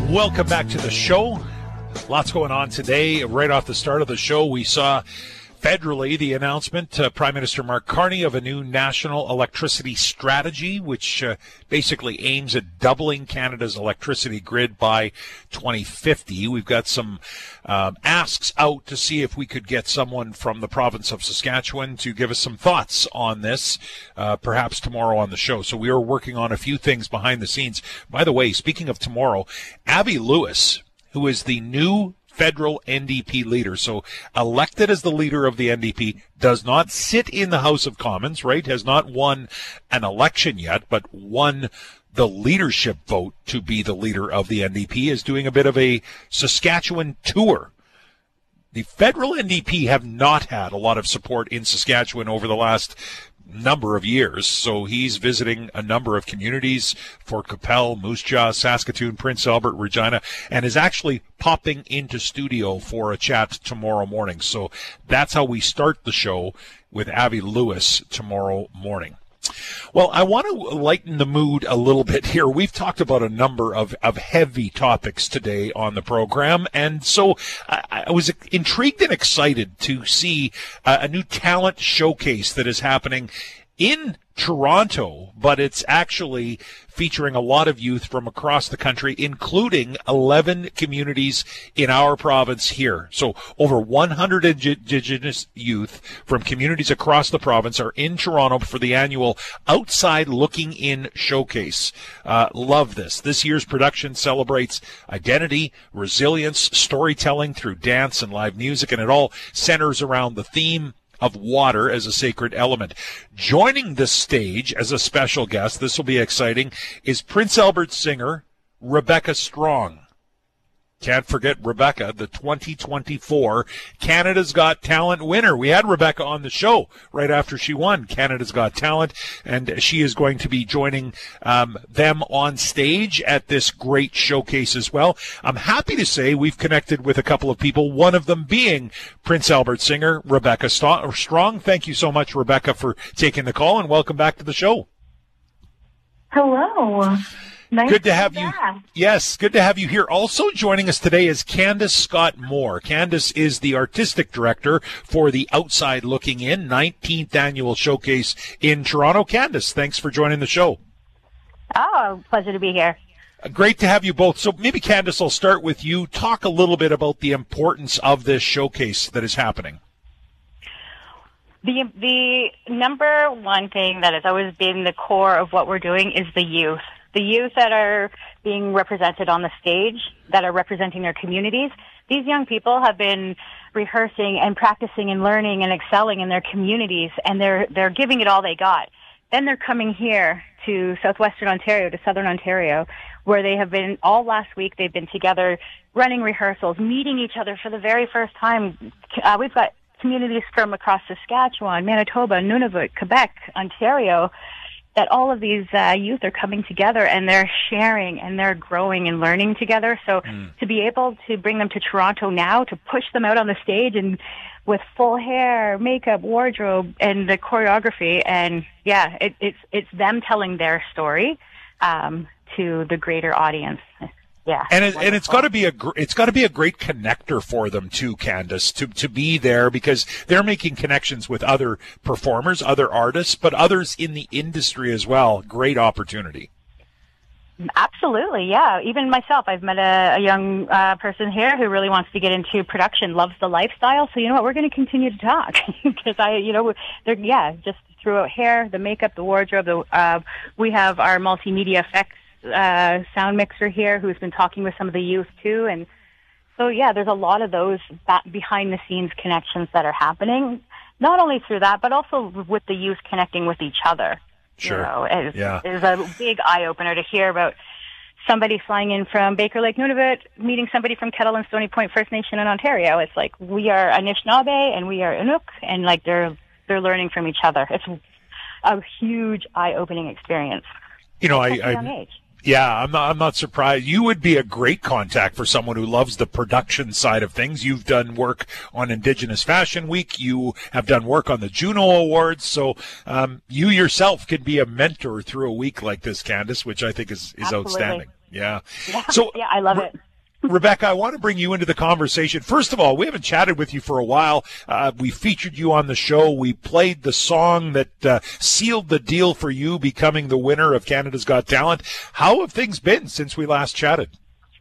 Welcome back to the show. Lots going on today. Right off the start of the show, we saw federally the announcement, Prime Minister Mark Carney, of a new national electricity strategy, which basically aims at doubling Canada's electricity grid by 2050. We've got some asks out to see if we could get someone from the province of Saskatchewan to give us some thoughts on this, perhaps tomorrow on the show. So we are working on a few things behind the scenes. By the way, speaking of tomorrow, Avi Lewis, who is the new federal NDP leader, so elected as the leader of the NDP, does not sit in the House of Commons, right? Has not won an election yet, but won the leadership vote to be the leader of the NDP, is doing a bit of a Saskatchewan tour. The federal NDP have not had a lot of support in Saskatchewan over the last number of years, so he's visiting a number of communities, Fort Qu'Appelle, Moose Jaw, Saskatoon, Prince Albert, Regina, and is actually popping into studio for a chat tomorrow morning. So that's how we start the show, with Avi Lewis tomorrow morning. Well, I want to lighten the mood a little bit here. We've talked about a number of heavy topics today on the program, and so I was intrigued and excited to see a new talent showcase that is happening in Toronto, but it's actually featuring a lot of youth from across the country, including 11 communities in our province here. So over 100 Indigenous youth from communities across the province are in Toronto for the annual Outside Looking In Showcase. Love this. This year's production celebrates identity, resilience, storytelling through dance and live music, and it all centers around the theme of water as a sacred element. Joining the stage as a special guest, this will be exciting, is Prince Albert singer Rebecca Strong. Can't forget Rebecca, the 2024 Canada's Got Talent winner. We had Rebecca on the show right after she won Canada's Got Talent, and she is going to be joining them on stage at this great showcase as well. I'm happy to say we've connected with a couple of people, one of them being Prince Albert singer Rebecca Strong. Thank you so much, Rebecca, for taking the call, and welcome back to the show. Hello. Nice good to have you. Yes, good to have you here. Also joining us today is Candace Scott Moore. Candace is the artistic director for the Outside Looking In 19th annual showcase in Toronto. Candace, thanks for joining the show. Oh, pleasure to be here. Great to have you both. So maybe, Candace, I'll start with you. Talk a little bit about the importance of this showcase that is happening. The number one thing that has always been the core of what we're doing is the youth. The youth that are being represented on the stage, that are representing their communities. These young people have been rehearsing and practicing and learning and excelling in their communities, and they're giving it all they got. Then they're coming here to southwestern Ontario, to southern Ontario, where they have been all last week. They've been together running rehearsals, meeting each other for the very first time. We've got communities from across Saskatchewan, Manitoba, Nunavut, Quebec, Ontario, that all of these youth are coming together, and they're sharing and they're growing and learning together. So to be able to bring them to Toronto now, to push them out on the stage and with full hair, makeup, wardrobe, and the choreography, and yeah, it's them telling their story to the greater audience. Yeah, and it's got to be a great connector for them too, Candace, to be there, because they're making connections with other performers, other artists, but others in the industry as well. Great opportunity. Absolutely, yeah. Even myself, I've met a young person here who really wants to get into production, loves the lifestyle. So you know what, we're going to continue to talk because just throughout hair, the makeup, the wardrobe. We have our multimedia effects sound mixer here who's been talking with some of the youth too, and so yeah, there's a lot of those behind the scenes connections that are happening, not only through that but also with the youth connecting with each other. Sure. You know, it is a big eye opener to hear about somebody flying in from Baker Lake, Nunavut, meeting somebody from Kettle and Stony Point First Nation in Ontario. It's like we are Anishinaabe and we are Inuk, and like they're learning from each other. It's a huge eye opening experience. You know, I'm not surprised. You would be a great contact for someone who loves the production side of things. You've done work on Indigenous Fashion Week. You have done work on the Juno Awards. So you yourself can be a mentor through a week like this, Candace, which I think is outstanding. Yeah. Yeah, So, yeah, I love it. Rebecca, I want to bring you into the conversation. First of all, we haven't chatted with you for a while. We featured you on the show. We played the song that sealed the deal for you becoming the winner of Canada's Got Talent. How have things been since we last chatted?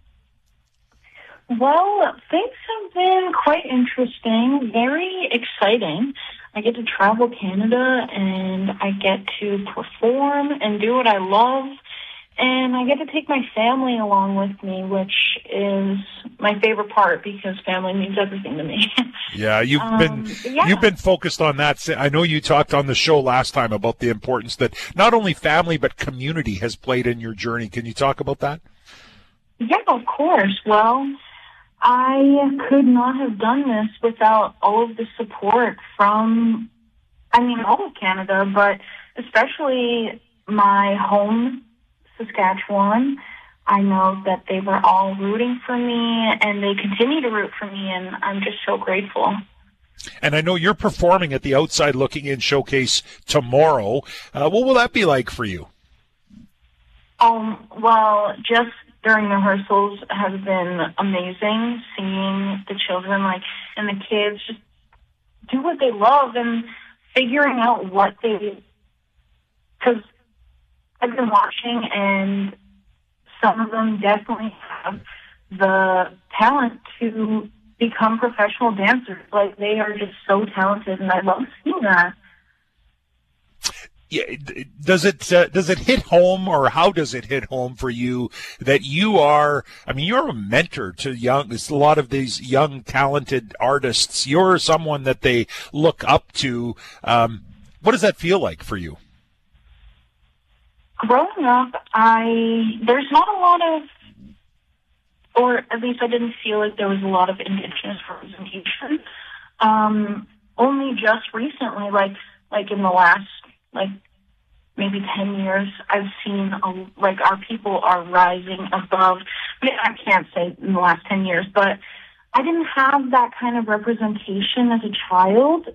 Well, things have been quite interesting, very exciting. I get to travel Canada and I get to perform and do what I love. And I get to take my family along with me, which is my favorite part because family means everything to me. Yeah, you've been focused on that. I know you talked on the show last time about the importance that not only family but community has played in your journey. Can you talk about that? Yeah, of course. Well, I could not have done this without all of the support from, all of Canada, but especially my home, Saskatchewan. I know that they were all rooting for me, and they continue to root for me, and I'm just so grateful. And I know you're performing at the Outside Looking In Showcase tomorrow. What will that be like for you? Well, just during rehearsals has been amazing, seeing the children, and the kids just do what they love and figuring out what they, because I've been watching, and some of them definitely have the talent to become professional dancers. They are just so talented, and I love seeing that. Yeah, does it hit home, or how does it hit home for you that you are? You're a mentor to a lot of these young talented artists. You're someone that they look up to. What does that feel like for you? Growing up, there's not a lot of, or at least I didn't feel like there was a lot of Indigenous representation. Only just recently, like in the last, maybe 10 years, I've seen, our people are rising above. I can't say in the last 10 years, but I didn't have that kind of representation as a child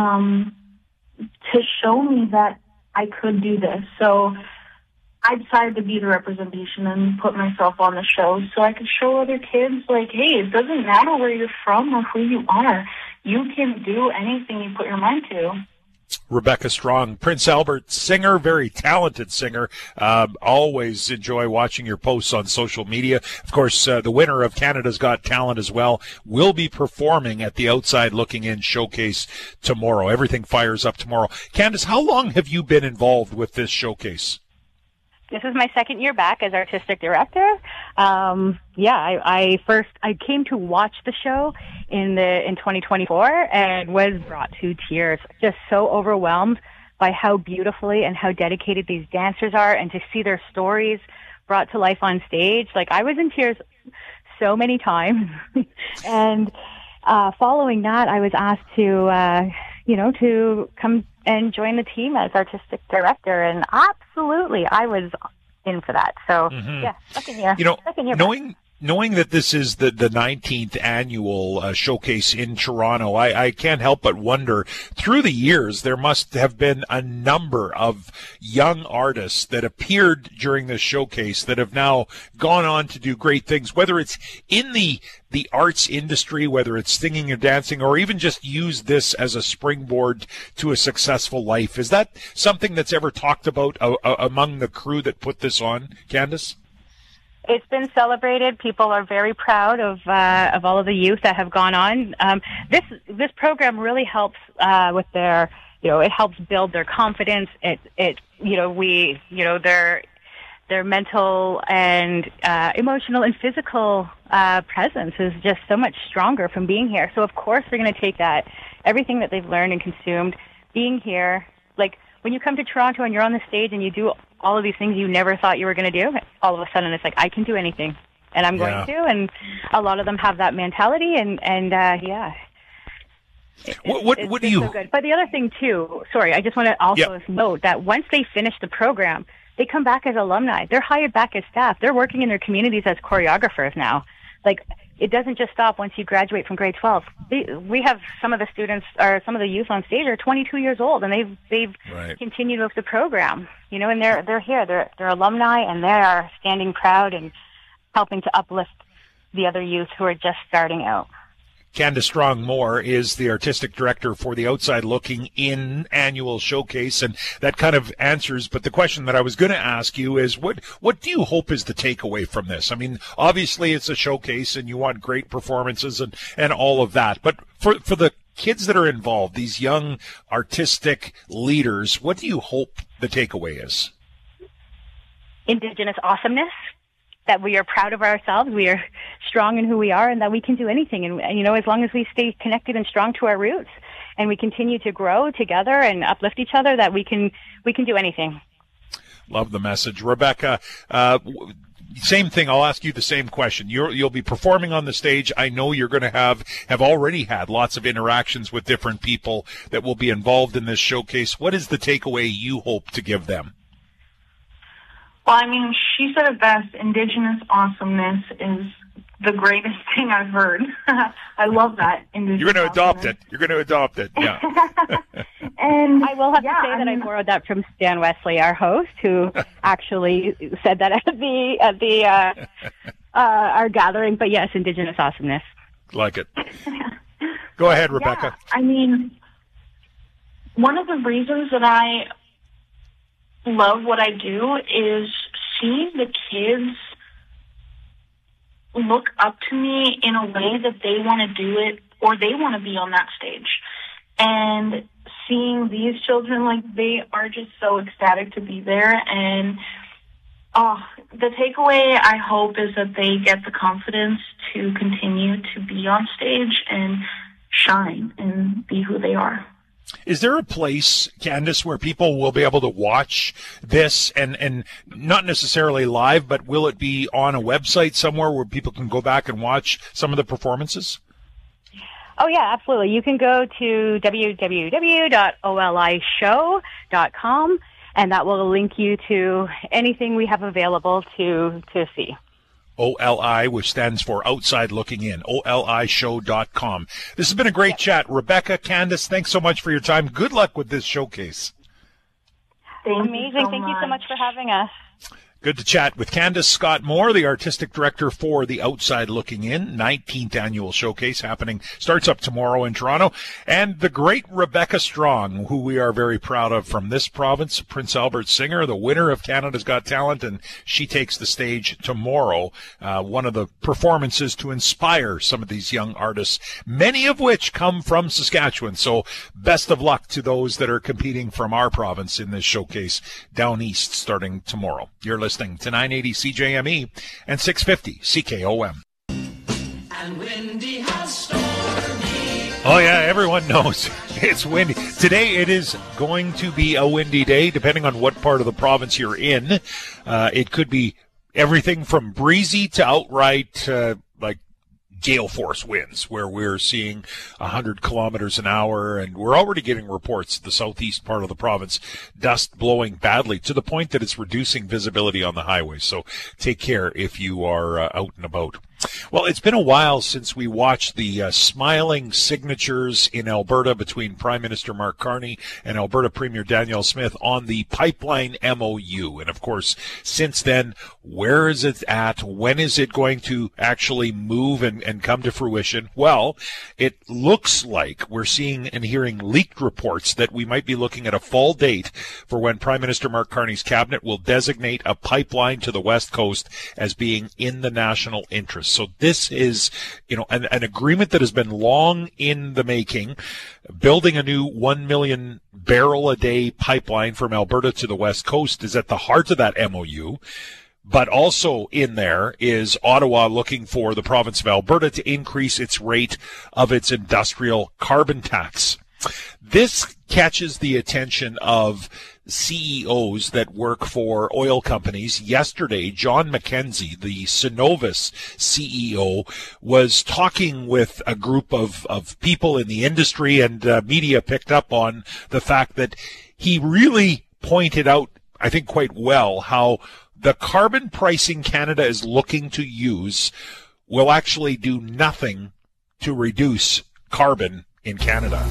to show me that I could do this. So I decided to be the representation and put myself on the show so I could show other kids, hey, it doesn't matter where you're from or who you are. You can do anything you put your mind to. Rebecca Strong, Prince Albert singer, very talented singer. Always enjoy watching your posts on social media. Of course, the winner of Canada's Got Talent as well will be performing at the Outside Looking In Showcase tomorrow. Everything fires up tomorrow. Candace, how long have you been involved with this showcase? This is my second year back as artistic director. I came to watch the show in 2024 and was brought to tears. Just so overwhelmed by how beautifully and how dedicated these dancers are, and to see their stories brought to life on stage. I was in tears so many times. And following that, I was asked to come and join the team as artistic director, and absolutely, I was in for that. So, second year. Knowing that this is the 19th annual showcase in Toronto, I can't help but wonder, through the years, there must have been a number of young artists that appeared during this showcase that have now gone on to do great things, whether it's in the arts industry, whether it's singing or dancing, or even just use this as a springboard to a successful life. Is that something that's ever talked about among the crew that put this on, Candace? It's been celebrated. People are very proud of all of the youth that have gone on. This program really helps with their, it helps build their confidence. Their mental and emotional and physical presence is just so much stronger from being here. So of course they're going to take that, everything that they've learned and consumed, being here. When you come to Toronto and you're on the stage and you do all of these things you never thought you were going to do, all of a sudden it's I can do anything, and I'm going to. And a lot of them have that mentality, What do you? So good. But the other thing too, I just want to also note that once they finish the program, they come back as alumni. They're hired back as staff. They're working in their communities as choreographers now. It doesn't just stop once you graduate from grade 12. We have some of the students, or some of the youth on stage are 22 years old, and they've continued with the program, and they're here. They're alumni, and they are standing proud and helping to uplift the other youth who are just starting out. Candace Strong-Moore is the artistic director for the Outside Looking In annual showcase, and that kind of answers. But the question that I was going to ask you is, what do you hope is the takeaway from this? I mean, obviously it's a showcase, and you want great performances and all of that. But for the kids that are involved, these young artistic leaders, what do you hope the takeaway is? Indigenous awesomeness. That we are proud of ourselves, we are strong in who we are, and that we can do anything. And, you know, as long as we stay connected and strong to our roots, and we continue to grow together and uplift each other, that we can do anything. Love the message. Rebecca, same thing. I'll ask you the same question. You'll be performing on the stage. I know you're going to have already had lots of interactions with different people that will be involved in this showcase. What is the takeaway you hope to give them? Well, I mean, she said it best. Indigenous awesomeness is the greatest thing I've heard. I love that. You're going to adopt it. You're going to adopt it. Yeah. And I will have to say that I borrowed that from Stan Wesley, our host, who actually said that at the our gathering. But yes, Indigenous awesomeness. Like it. Go ahead, Rebecca. Yeah, I mean, one of the reasons that I love what I do is seeing the kids look up to me in a way that they want to do it, or they want to be on that stage. And seeing these children, like, they are just so ecstatic to be there. And the takeaway, I hope, is that they get the confidence to continue to be on stage and shine and be who they are. Is there a place, Candace, where people will be able to watch this and not necessarily live, but will it be on a website somewhere where people can go back and watch some of the performances? Oh, yeah, absolutely. You can go to www.olishow.com, and that will link you to anything we have available to see. OLI, which stands for Outside Looking In, olishow.com. This has been a great chat. Rebecca, Candace, thanks so much for your time. Good luck with this showcase. Amazing. Thank you so much for having us. Good to chat with Candace Scott-Moore, the artistic director for the Outside Looking In 19th annual showcase starts up tomorrow in Toronto, and the great Rebecca Strong, who we are very proud of from this province, Prince Albert singer, the winner of Canada's Got Talent, and she takes the stage tomorrow. One of the performances to inspire some of these young artists, many of which come from Saskatchewan. So best of luck to those that are competing from our province in this showcase down east starting tomorrow. You're listening to 980 CJME and 650 CKOM. And windy has stormy. Oh, yeah, everyone knows it's windy. Today it is going to be a windy day, depending on what part of the province you're in. It could be everything from breezy to outright like gale force winds, where we're seeing 100 kilometers an hour, and we're already getting reports the southeast part of the province, dust blowing badly to the point that it's reducing visibility on the highway. So take care if you are out and about. Well, it's been a while since we watched the smiling signatures in Alberta between Prime Minister Mark Carney and Alberta Premier Danielle Smith on the pipeline MOU. And, of course, since then, where is it at? When is it going to actually move and come to fruition? Well, it looks like we're seeing and hearing leaked reports that we might be looking at a fall date for when Prime Minister Mark Carney's cabinet will designate a pipeline to the West Coast as being in the national interest. So this is, an agreement that has been long in the making. Building a new 1 million barrel a day pipeline from Alberta to the West Coast is at the heart of that MOU. But also in there is Ottawa looking for the province of Alberta to increase its rate of its industrial carbon tax. This catches the attention of CEOs that work for oil companies. Yesterday, John McKenzie, the Cenovus CEO, was talking with a group of people in the industry, and media picked up on the fact that he really pointed out, I think quite well, how the carbon pricing Canada is looking to use will actually do nothing to reduce carbon in Canada.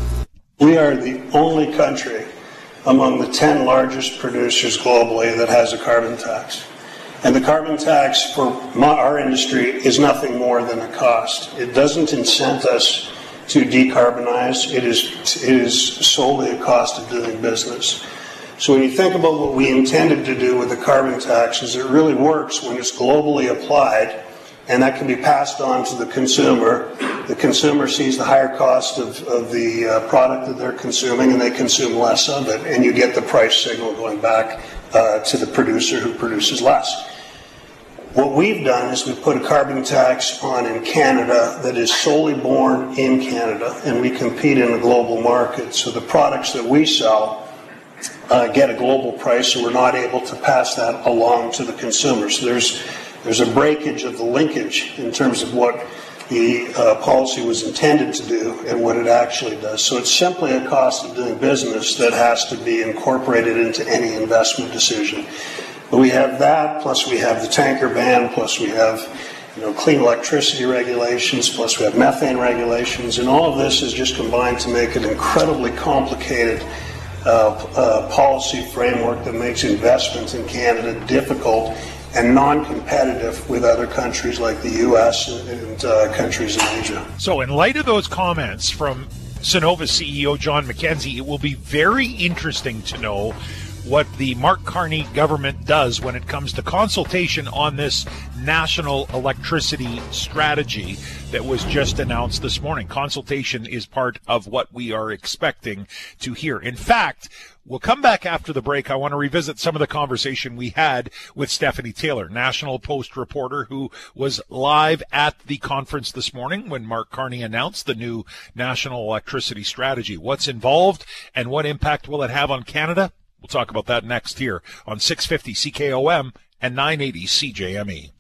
We are the only country among the 10 largest producers globally that has a carbon tax. And the carbon tax for our industry is nothing more than a cost. It doesn't incent us to decarbonize. It is solely a cost of doing business. So when you think about what we intended to do with the carbon tax, is it really works when it's globally applied, and that can be passed on to the consumer. The consumer sees the higher cost of the product that they're consuming, and they consume less of it, and you get the price signal going back to the producer who produces less. What we've done is we've put a carbon tax on in Canada that is solely born in Canada, and we compete in a global market. So the products that we sell get a global price, so we're not able to pass that along to the consumer. So there's a breakage of the linkage in terms of what the policy was intended to do and what it actually does. So it's simply a cost of doing business that has to be incorporated into any investment decision. But we have that, plus we have the tanker ban, plus we have clean electricity regulations, plus we have methane regulations, and all of this is just combined to make an incredibly complicated policy framework that makes investments in Canada difficult and non-competitive with other countries like the U.S. and countries in Asia. So in light of those comments from Cenovus CEO John McKenzie, it will be very interesting to know what the Mark Carney government does when it comes to consultation on this national electricity strategy that was just announced this morning. Consultation is part of what we are expecting to hear. In fact, we'll come back after the break. I want to revisit some of the conversation we had with Stephanie Taylor, National Post reporter who was live at the conference this morning when Mark Carney announced the new national electricity strategy. What's involved and what impact will it have on Canada? We'll talk about that next here on 650 CKOM and 980 CJME.